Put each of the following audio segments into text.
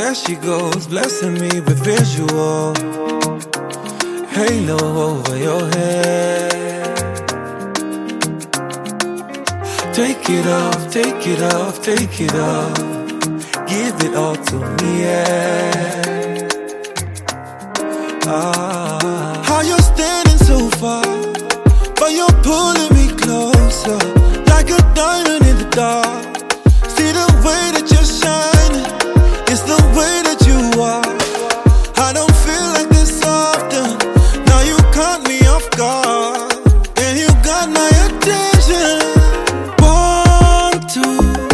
There she goes, blessing me with visual. Halo over your head. Take it off, take it off, take it off. Give it all to me, yeah. How you're standing so far, but you're pulling me closer, like a diamond in the dark. See the way that you're shining, it's the way that you are. I don't feel like this often. Now you caught me off guard, and you got my attention. Want to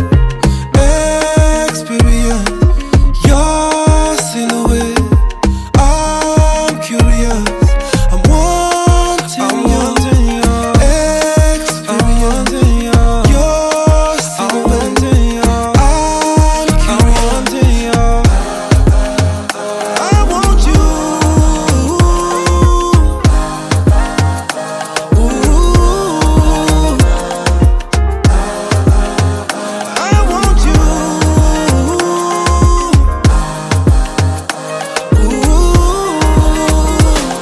experience your silhouette. I'm curious. I'm wanting your experience. Your silhouette. I'm curious. I want you. Ooh. I want you. Ooh.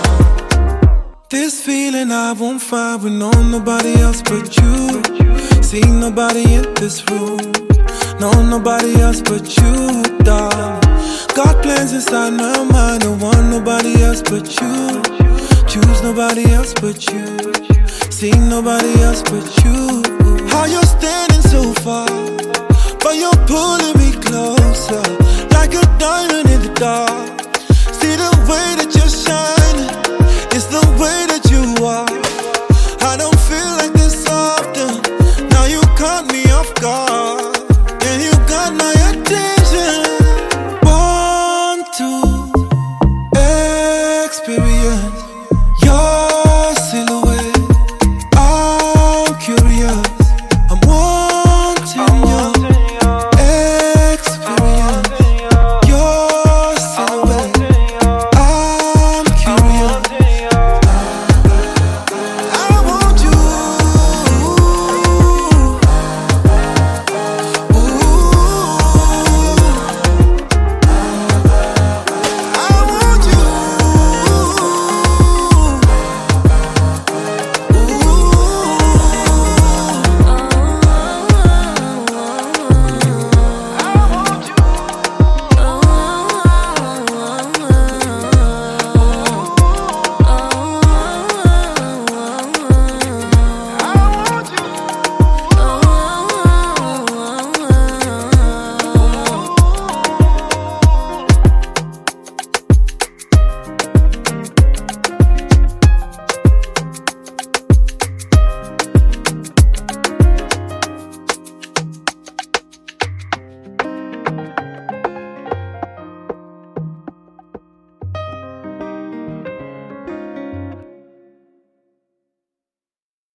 This feeling I won't find with nobody else but you. See nobody in this room. No, nobody else but you, darling. Got plans inside my mind. Don't want nobody else but you. Choose nobody else but you. See nobody else but you. How you're standing so far, but you're pulling